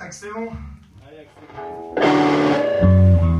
Accélérons. Allez, accélérons.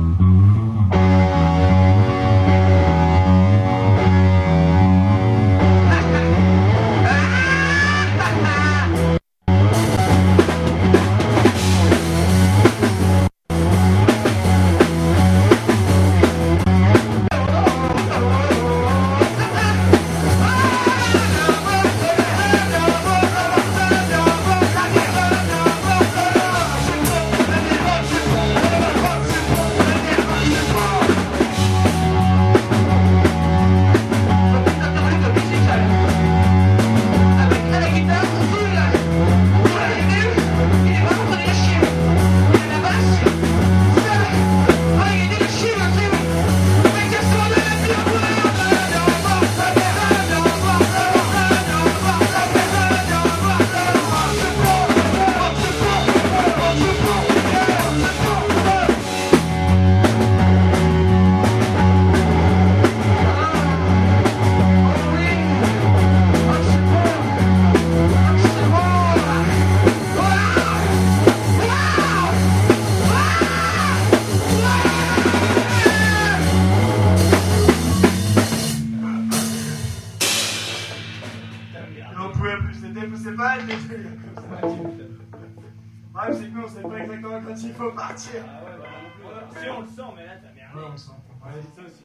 On pouvait plus, c'est pas être détruit comme ça. Ouais, c'est que nous on sait pas exactement quand il faut partir. Ah ouais, bah non plus. Si on le sent, mais là t'as merdé. Ouais, on le sent. Ouais. C'est ça aussi.